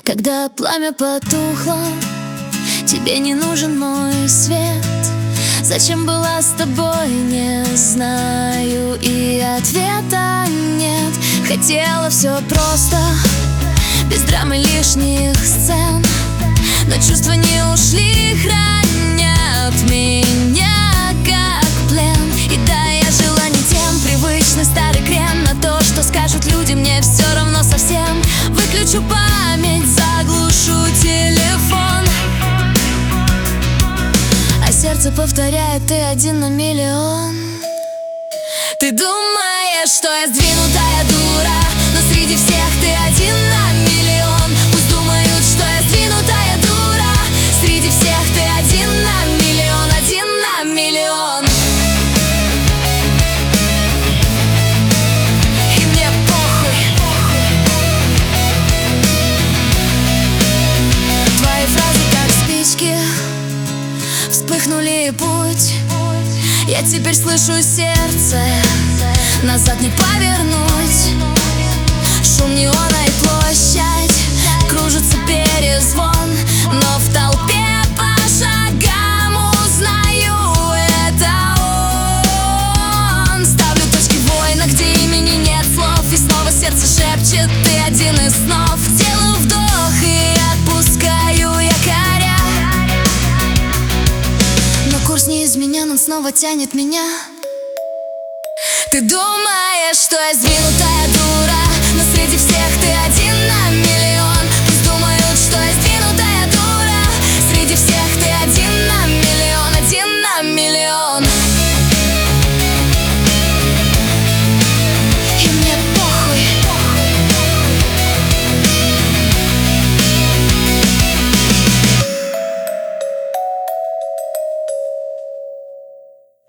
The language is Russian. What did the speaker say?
Когда пламя потухло, тебе не нужен мой свет. Зачем была с тобой, не знаю, и ответа нет. Хотела все просто, без драмы лишних сцен, но чувства не ушли, хранят меня как плен. И да, я жила не тем, привычный старый крен. На то, что скажут люди, мне все равно совсем. Выключу память, заглушу телефон, а сердце повторяет: ты один на миллион. Ты думаешь, что я сдвинутая дура, но среди всех ты один на миллион. Пусть думают, что я сдвинутая дура, среди всех ты один на миллион, один на миллион. И мне похуй. Твои фразы как спички вспыхнули, и путь я теперь слышу сердце, назад не повернуть. Шум неона и площадь, кружится перезвон, но в толпе по шагам узнаю: это он. Ставлю точки в войнах, где имени нет слов, и снова сердце шепчет: ты один из снов. Делаю вдох и отпускаю якоря, но курс не изменен, он снова тянет меня. Ты думаешь, что я сдвинута